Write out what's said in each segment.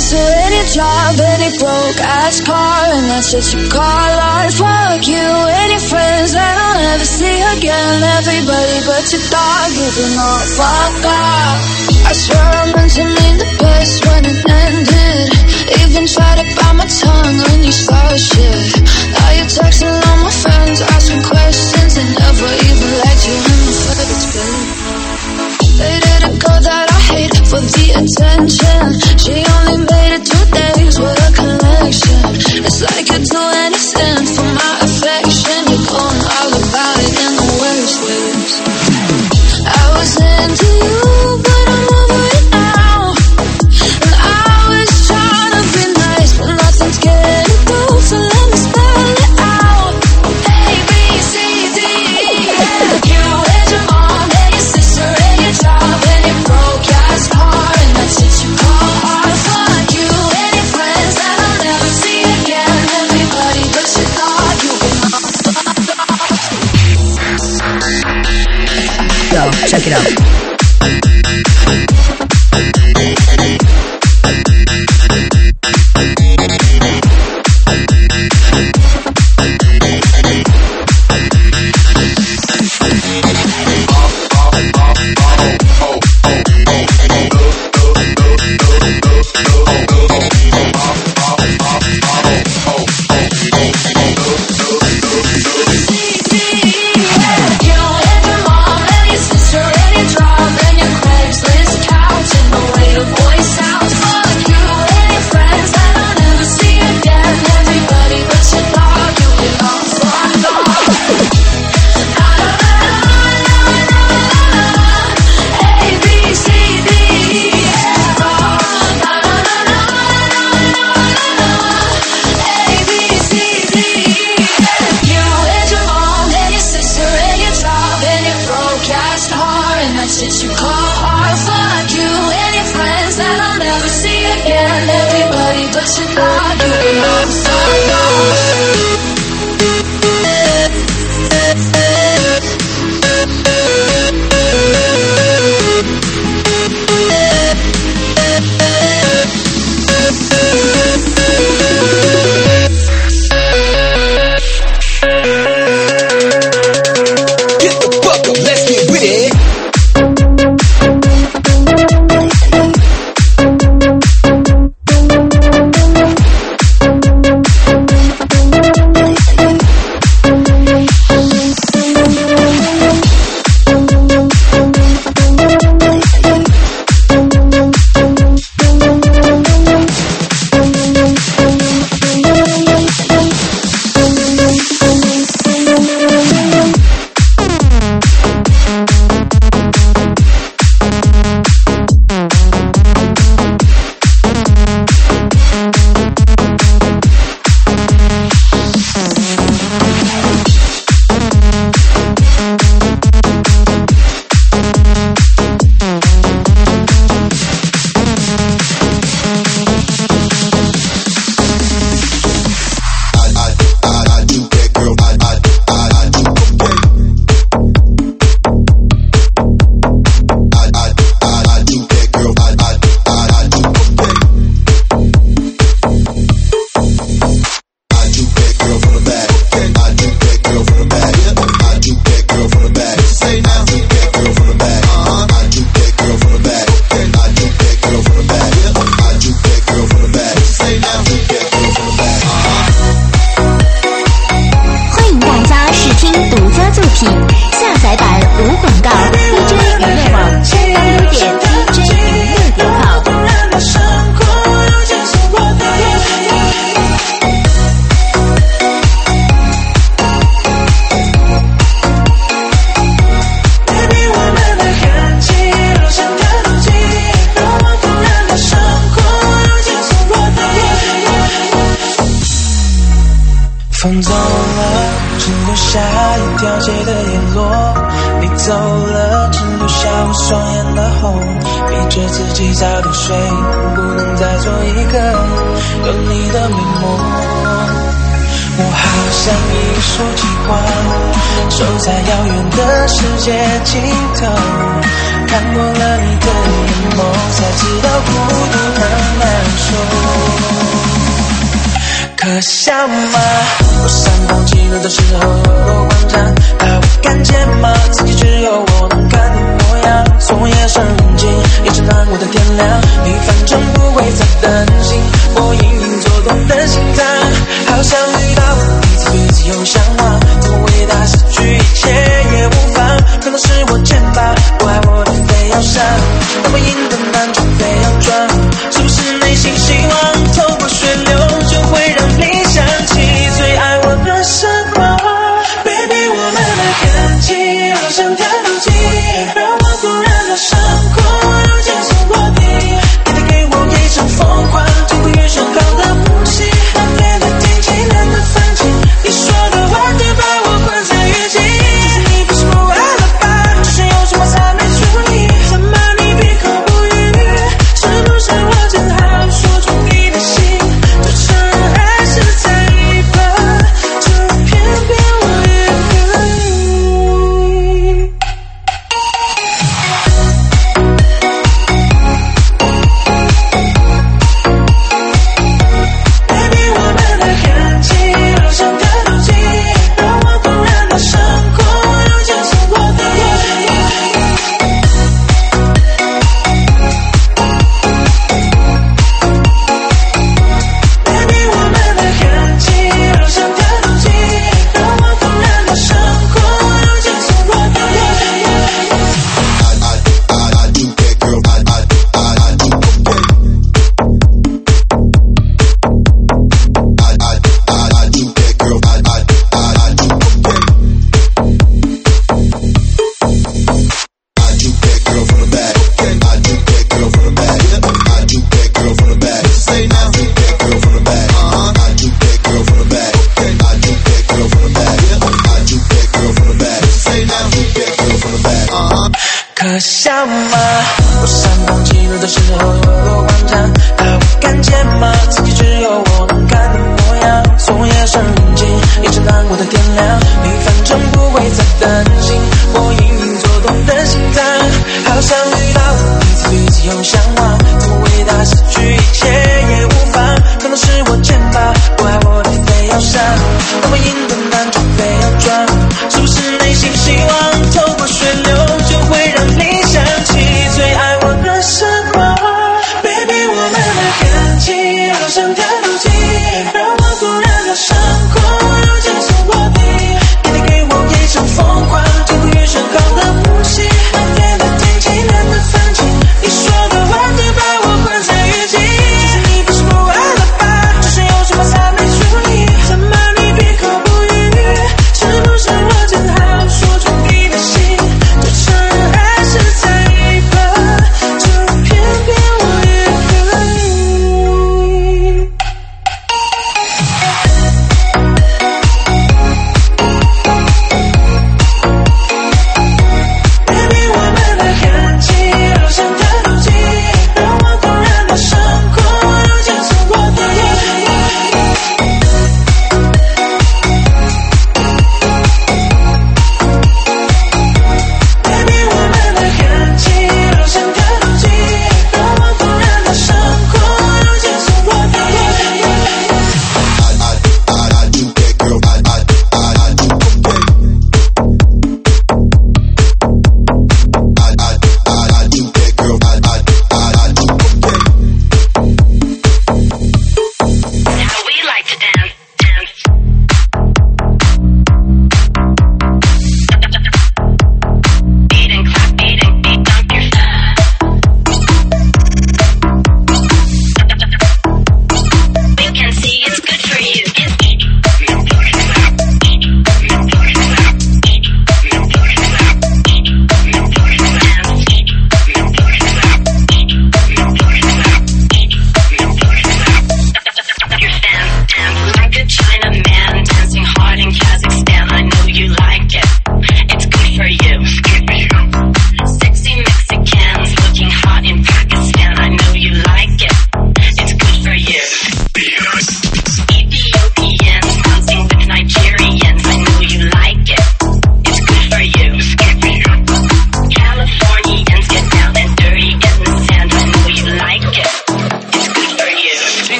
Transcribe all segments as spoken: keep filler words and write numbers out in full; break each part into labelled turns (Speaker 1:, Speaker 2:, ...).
Speaker 1: sister, any job, any broke-ass car, and that's what you call art. Fuck you and your friends that I'll never see again. Everybody but your dog, you can all fuck off. I swear I meant to mean the best when it ended. Even tried to bite my tongue when you start shit. Now you're texting all my friends, asking questions, and never even liked you in the first place. They did a girl that I hate for the attention. She only made it two days with a connection. It's like you'd do anything for my affection. You're going all about it in the worst ways. I was into you, but I'm over it now. And I was trying to be nice, but nothing's getting through, so let me spell it out. A, B, C, D, E, F. You and your mom and your sister and your job and your broke-ass car, and that's what you call art. Fuck you and your friends that I'll never see again. Everybody but your dog, you can all fuck off.
Speaker 2: Yo, check it out.
Speaker 3: 风走了，只留下一条街的联络。你走了，只留下我双眼的红，逼着自己早点睡，不能再做一个有你的美梦。我好像一束极光，守在遥远的世界尽头， 看过了你的眼眸，才知道孤独很难受。可笑吗？我闪光记录的时候有多慌张，怕我看见吗？自己只有我能看的模样。从夜深人静一直难过的天亮，你反正不会再担心我隐隐作痛的心脏。好想遇到彼此对自由向往，怎么伟大失去一切也无妨。可能是我欠吧，不爱我的非要伤，那么硬的难就非要装。是不是内心希望透过血流就会让你想起最爱我的时候 Baby 我们的感情好像跳楼机，让我突然的伤口又接触过地。你带给我一场疯狂，几乎越想好的呼吸，难免的听起难的放弃，你说的话别把我关在雨季。就是你不是不爱了吧，只是有什么才没处理，怎么你闭口不语，是不是我正好说出你的心，就承认还是在意吧，就偏偏我也可以。Baby 我们的感情好像跳楼机，让我突然的伤口又接触过地。Baby 我们的感情好像跳楼机，让我突然的伤口又接触过地。可笑吗？我闪光记录的时候有多慌张，怕我看见吗？自己只有我能看的模样。从夜深人静一直难过的天亮，你反正不会再担心我隐隐作痛的心脏。好想遇到彼此对自由向往，怎么伟大失去一切也无妨。可能是我欠吧，不爱我的非要伤，那么硬的难就非要装。是不是内心希望透过血流就会让你想起最爱我的时候 Baby 我们的感情好像跳楼机，让我突然的伤口又接触过地。你带给我一场疯狂，几乎越想好的呼吸，难免的听起难的放弃，你说的话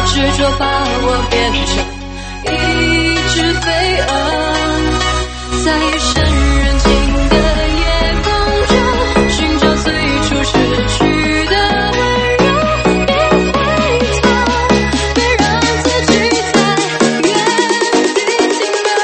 Speaker 1: 执着把我变成一只飞蛾，在夜深人静的夜空中寻找最初失去的温柔，别回头，别让自己在原地停留。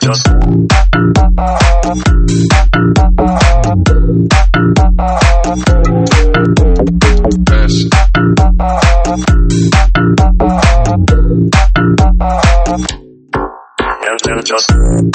Speaker 2: just best. And then just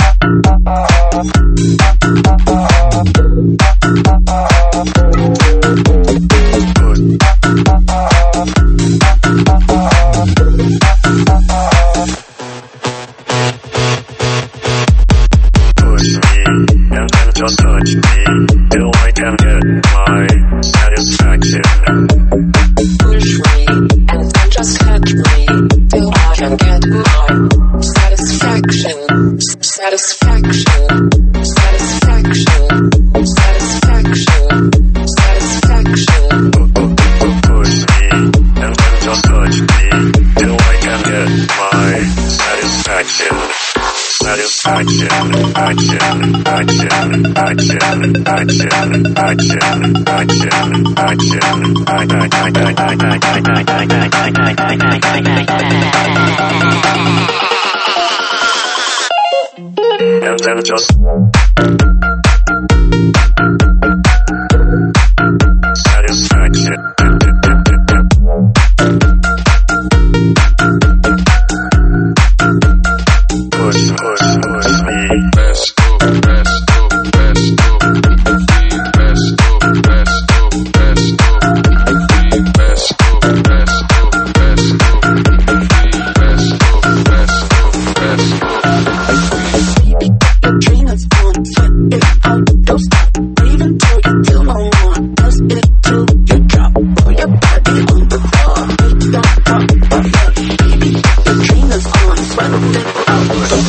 Speaker 2: just touch me till I can get my satisfaction.
Speaker 4: Push me and then just touch me till I can get my satisfaction. Satisfaction. Satisfaction. Satisfaction. Satisfaction.
Speaker 2: Push me and then just touch me till I can get my satisfaction. Satisfaction, action, action, action, action, action, action, action, and then just satisfaction. Push, push, push me. Best of, best of, best of, best of, best of, best of, best of, best of, best of, best of, best of, best of.
Speaker 4: Your dream is on, sweat it out, don't stop. Breathe until you feel no more. Bust it till you drop. Roll your body on the floor. Don't drop, baby. Your dream is on, sweat it out.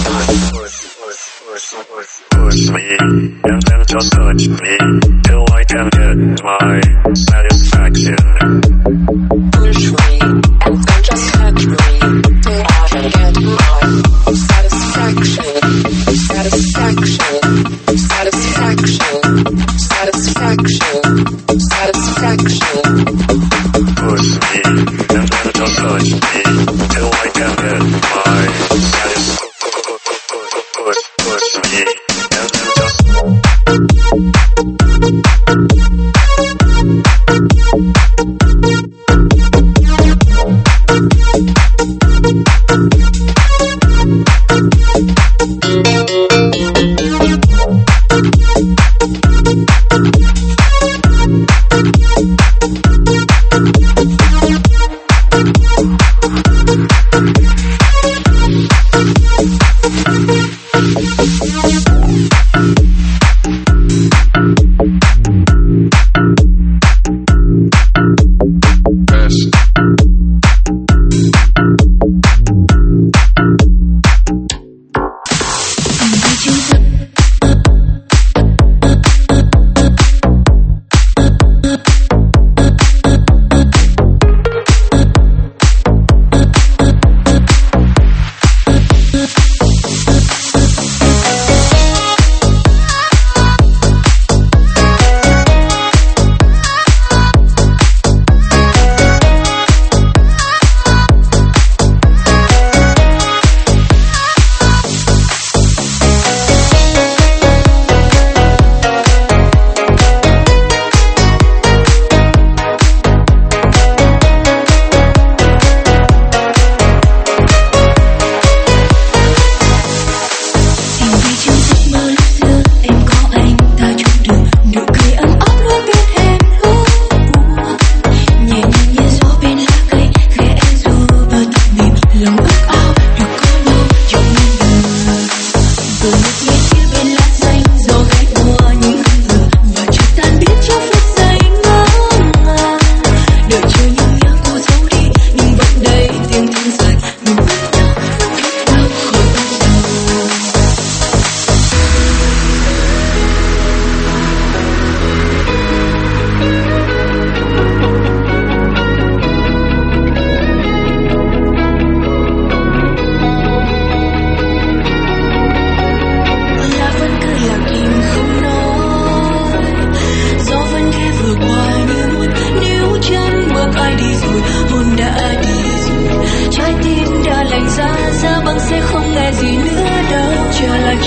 Speaker 2: Push me and then just touch me till I can get my satisfaction.
Speaker 4: Push me and then just touch me till I can get my satisfaction. Satisfaction. Satisfaction. Satisfaction. Satisfaction.
Speaker 2: Push me and then just touch me till I can get my satisfaction. Push, push me, and then just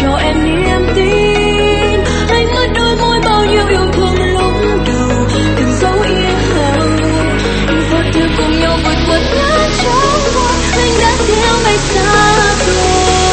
Speaker 1: cho em niềm tin. Anh mất đôi môi bao nhiêu yêu thương lúc đầu, đừng dấu yên hằng. Và theo cùng nhau vượt qua ngã trong vội, anh đã theo ngày xa rồi.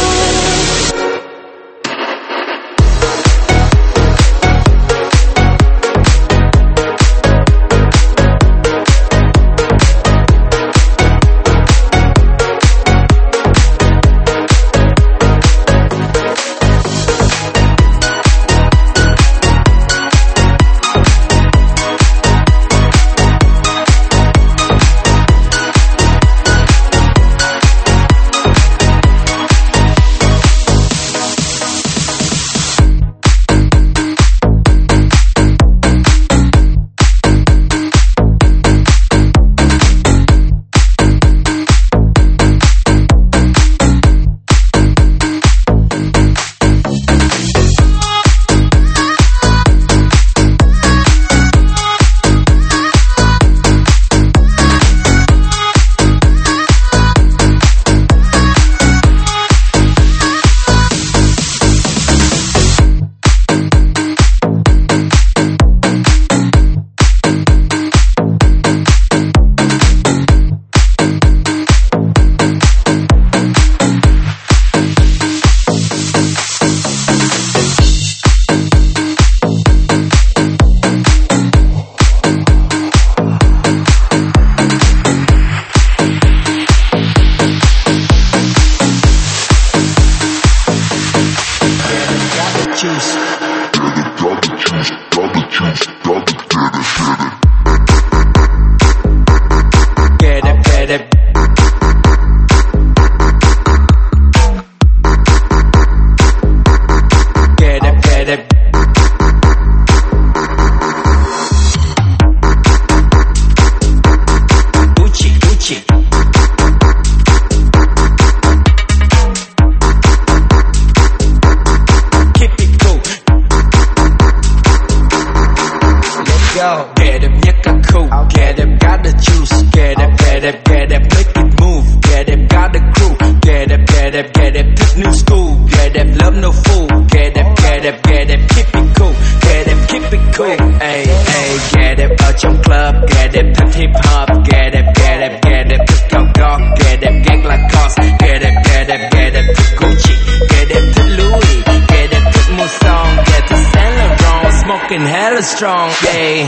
Speaker 3: Strong, ayy.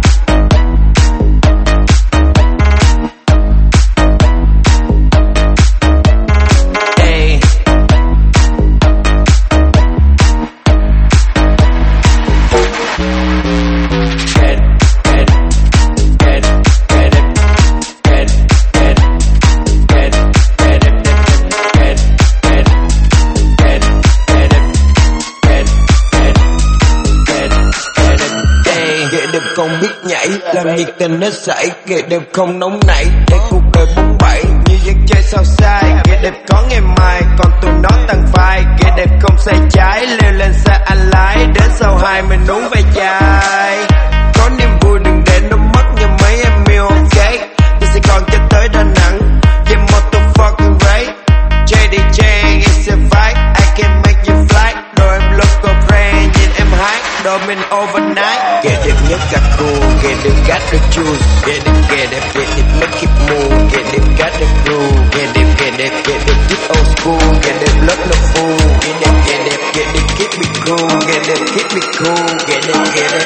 Speaker 5: Không biết nhảy, làm nhiệt tình hết sảy. Ghệ đẹp không nóng nảy, để cuộc đời bóng bẩy như dân chơi sao sai. Ghệ đẹp có ngày mai, còn tụi nó tăng phai. Ghệ đẹp không sai trái, leo lên xe anh lái. Đến sau hai mình uống vài chai. Có niềm vui đừng để nó mất như mấy em yêu, ok. Tôi sẽ còn cho tới Đà Nẵng. Yeah, motherfucking right. gi đi Chang, it's a fight. I can make you fly. Đồ em local friend, nhìn em high. Đồ mình overnight. Ghệ đẹp nhất cả cool, ghệ đẹp got the juice. Ghệ đẹp, ghệ đẹp, ghệ đẹp make it move. Ghệ đẹp got the groove. Ghệ đẹp, ghệ đẹp, ghệ đẹp keep old school. Ghệ đẹp love no fool. Ghệ đẹp, ghệ đẹp, ghệ đẹp keep me cool. Ghệ đẹp keep me cool. Ghệ đẹp, ghệ đẹp.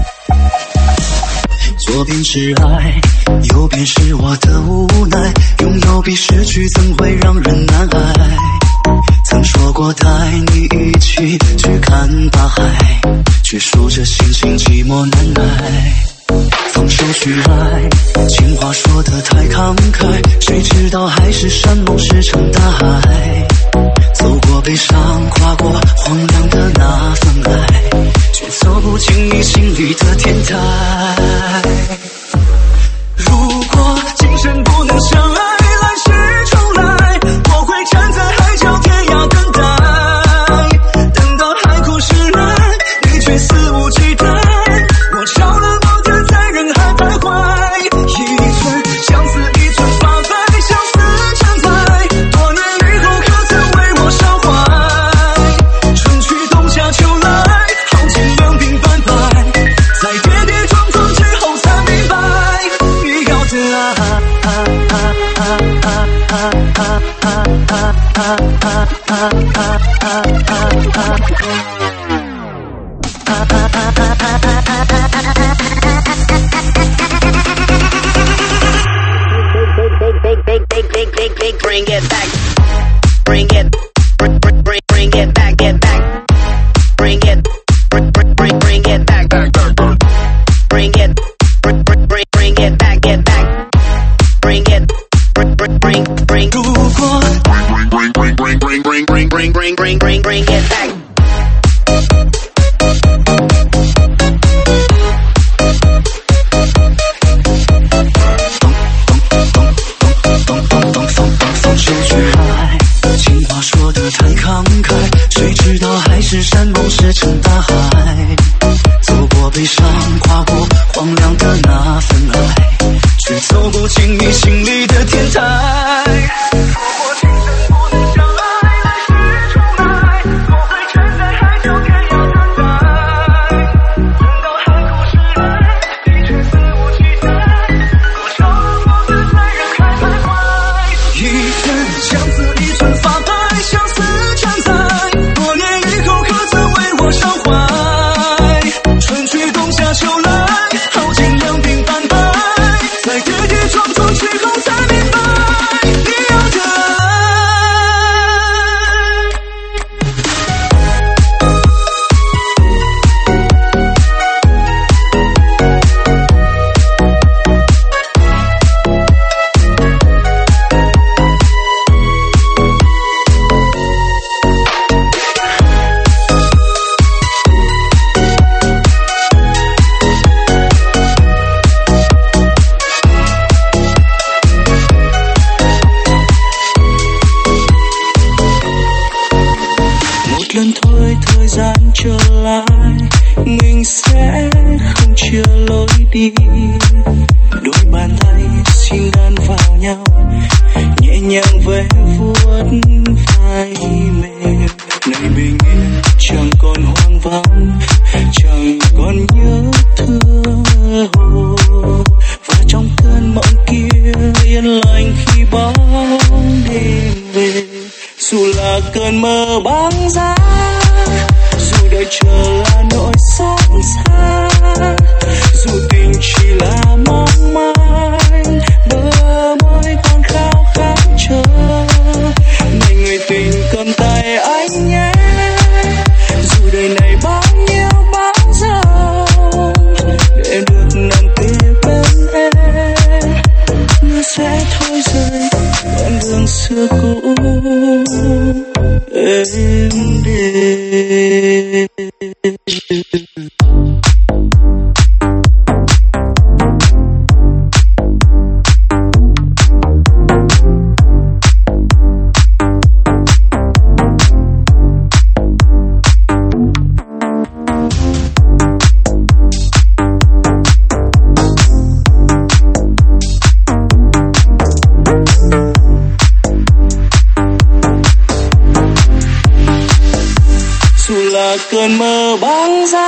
Speaker 6: 左边是爱，右边是我的无奈，用拥有比失去怎会让人难挨？曾说过带你一起去看大海，却说着心情寂寞难耐。放手去爱，情话说得太慷慨，谁知道还是山盟石成大海。走过悲伤，跨过荒凉的那份爱，却走不进你心里的天台。如果今生不能相爱，来世重来，我会站在海角天涯等待，等到海枯石烂，你却肆无忌惮，我着了魔的在人海徘徊。一寸相思一寸发白，相思成灾，多年以后可曾为我伤怀？春去冬夏秋来，耗尽两鬓斑白，在跌跌撞撞之后才明白，你要的爱
Speaker 7: Bring it back, bring it, bring, bring, bring, bring it back, get back, bring it, bring, bring, bring, bring it back, bring it, bring, bring, bring, bring it back, get back, bring it, bring, bring, bring, bring.
Speaker 6: 如果
Speaker 7: bring, bring, bring, bring, bring, bring, bring, bring, bring, bring, bring it back.
Speaker 6: 说得太慷慨，谁知道还是山盟石成大海。走过悲伤，跨过荒凉的那份爱，却走不进你心里的天台。如果今生不能相爱，来世重来，我会站在海角天涯等待，等到海枯石烂，你却肆无忌惮，我着了魔的在人海徘徊。一寸相思一寸发白，相思成灾，多年以后可曾为我伤怀？春去冬夏秋来，耗尽两鬓斑白，在跌跌撞撞之后才明白，你要的lần thôi thời gian trở lại, mình sẽ không chia lối đi. Đôi bàn tay xin đan vào nhau, nhẹ nhàng ve vuốt vai mềm. Này bình yên chẳng còn hoang vắng, chẳng còn nhớ thương hồ. Và trong cơn mộng kia yên lành khi bóng đêm về. Dù là cơn mơ băng giá, dù đợi chờ là nỗi xót xa, dù tình chỉ là mong manh, bờ môi còn khao khát chờ. Này người tình cầm tay anh nhé, dù đời này bao nhiêu bão giông, để được nằm kề bên em, mưa sẽ thôi rơi đoạn đường xưa cũ em đêm. Cơn mơ băng giá,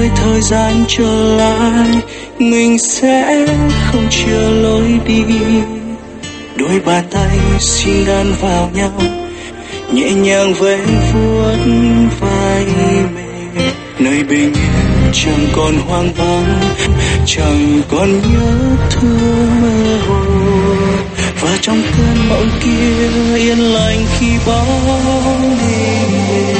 Speaker 6: ơi thời gian trở lại, mình sẽ không chờ lối đi. Đôi bàn tay xin đan vào nhau, nhẹ nhàng vẽ vuốt vai mềm. Nơi bình yên chẳng còn hoang vắng, chẳng còn nhớ thương mơ hồ. Và trong cơn mộng kia yên lành khi bóng đêm về.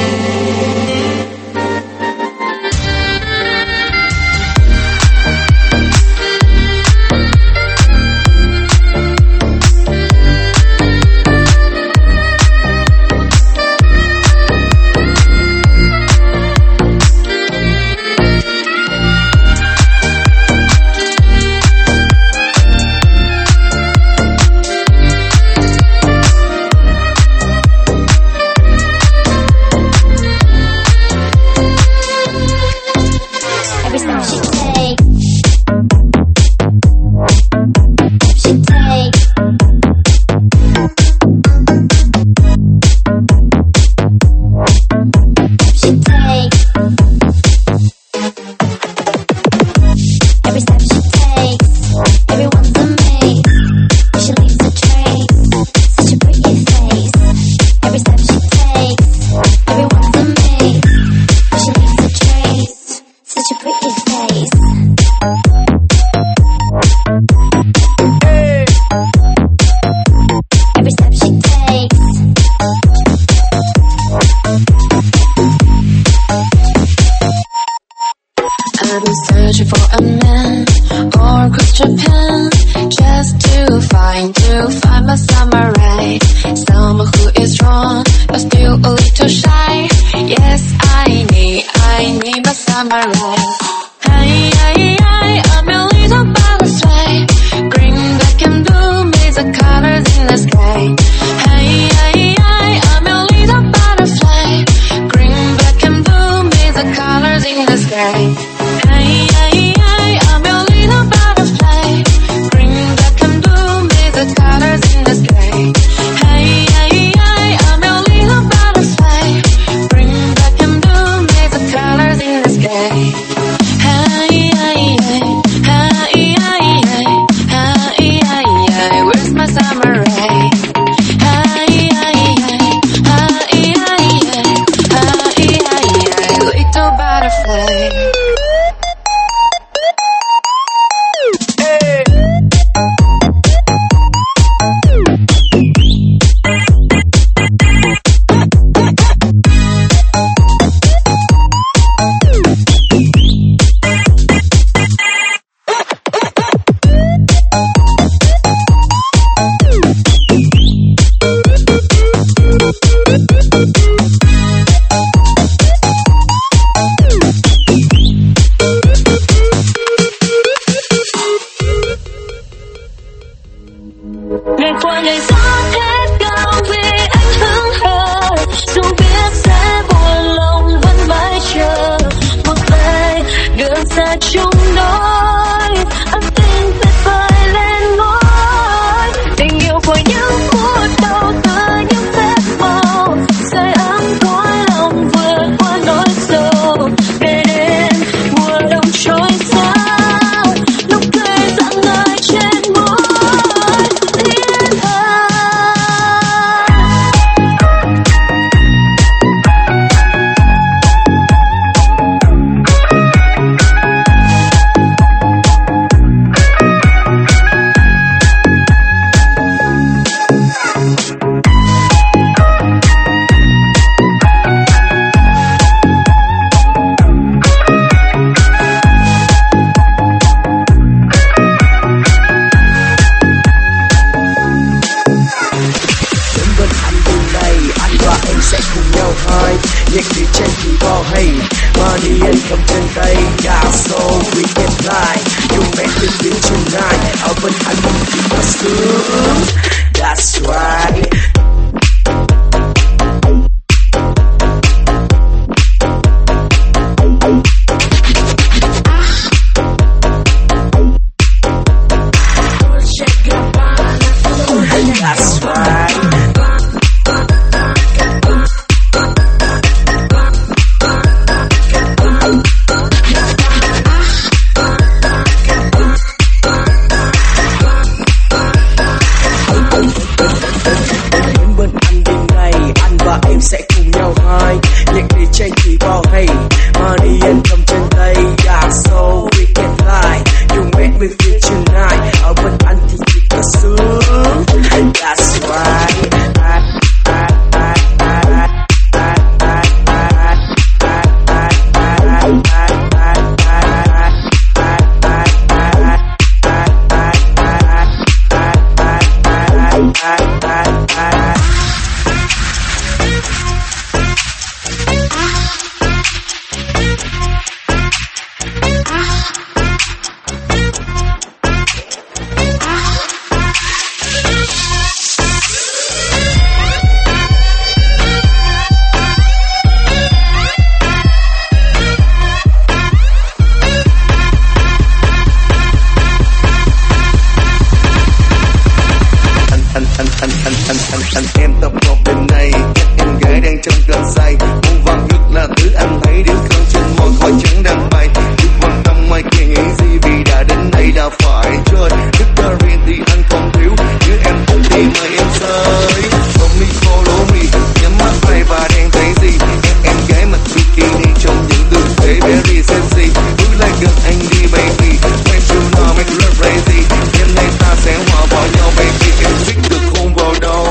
Speaker 8: anh anh anh anh anh anh anh em tập một đêm nay, em gái đang trong cơn say, muôn vàn nước là thứ anh thấy điều cơn trên môi khói trắng đang bay, đừng quan tâm mai kia nghĩ gì vì đã đến đây đã phải chơi, đức ta riêng thì anh không thiếu, như em cũng thì mời em tới, follow me follow me, nhắm mắt tay và đang thấy gì, em em gái mặc bikini trong những tư thế very sexy, bước lại gần anh đi baby, when you know make love crazy, đêm nay ta sẽ hòa vào nhau baby, em biết được hôn vào đâu.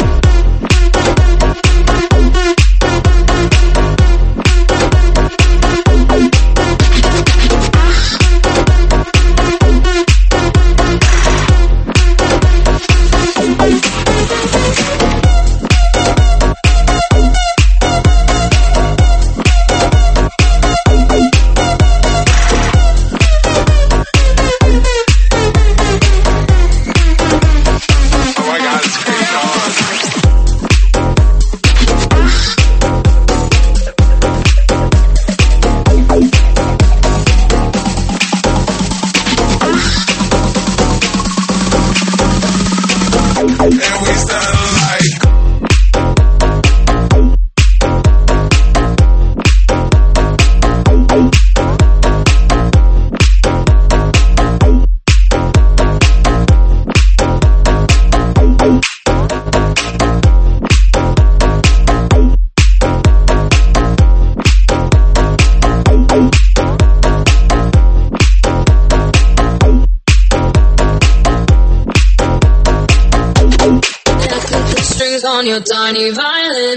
Speaker 1: On your tiny violin.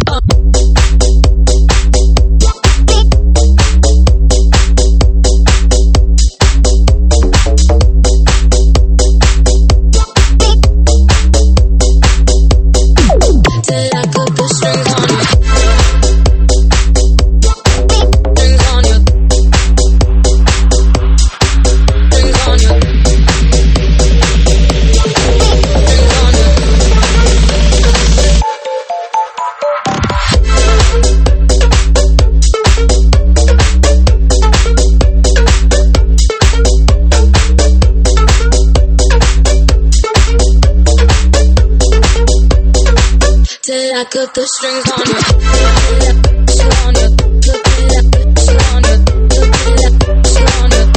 Speaker 1: I cut the strings on you. On you. On you. On you.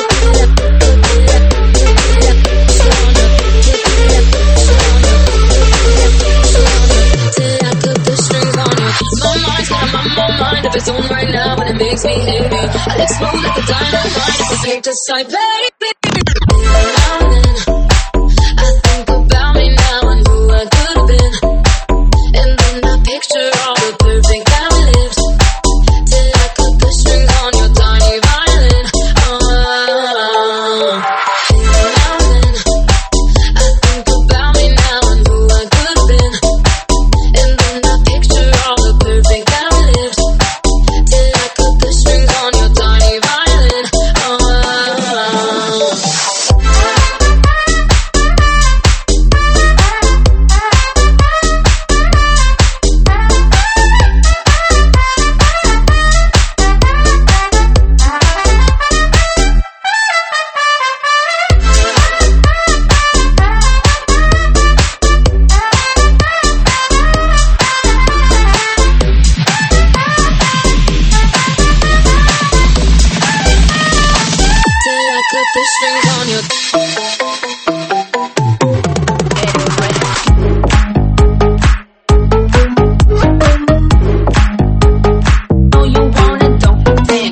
Speaker 1: Till I cut the strings on you. My mind's got my my mind of its own right now, and it makes me heavy. I explode like a dynamite. It's a safe to sight, baby. Now and then, I think about me now and who I could have been. Picture all the perfect that we lived. Till I cut the strings on your tiny violin. Oh. Now and then, I think about me now and who I could have been. And then I picture all the perfect that we lived. Till I cut the strings on your tiny violin. Oh. The strings on your oh, you want it, don't pretend.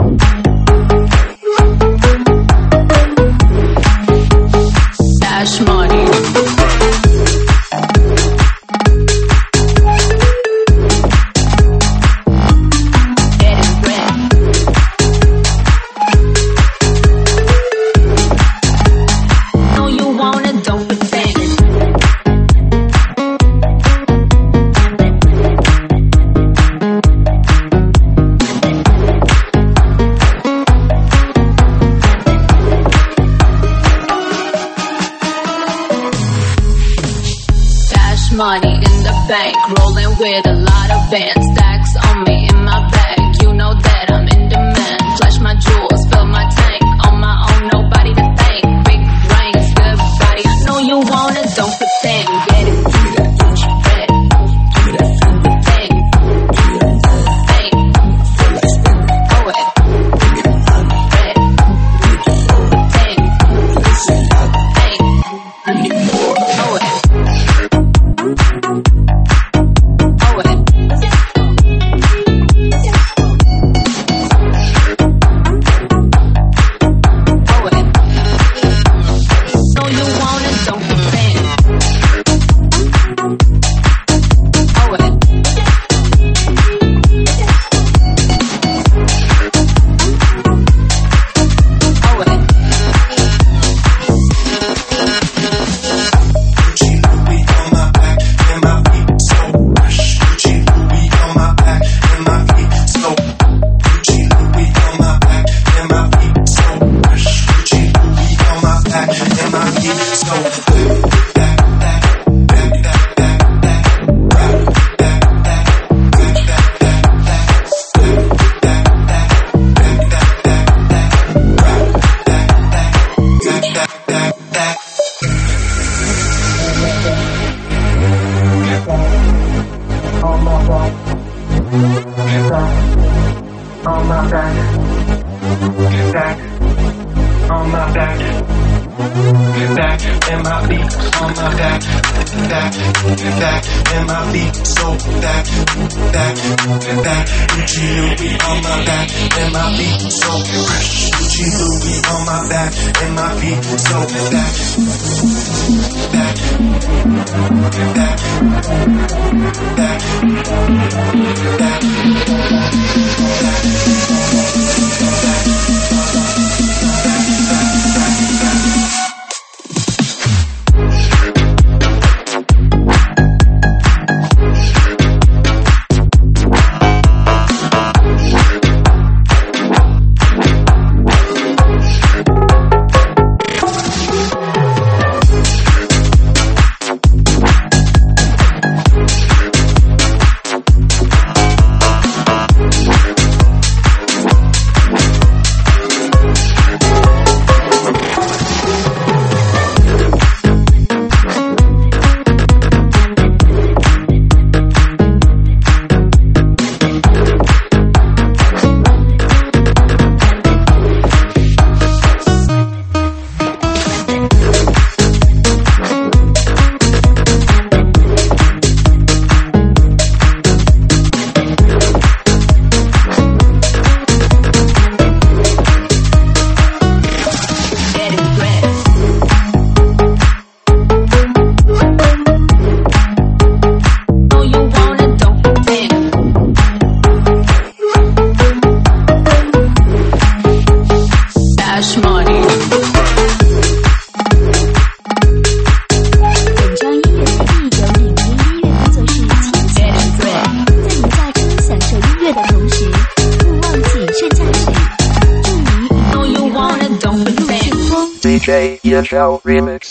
Speaker 1: Dash money. Money in the bank, rolling with a lot of bands, stacks on me in my bag. You know that I'm in demand. Flash my jewels, fill my tank. On my own, nobody to thank. Big brains, good body. I know you want it, don't pretend.
Speaker 3: on my back, back, back, and my feet so back, back, back. Gucci Louis on my back, and my feet so fresh. Gucci Louis on my back, and my feet so back, back, back, back, back,
Speaker 9: D J Yeshao Remix.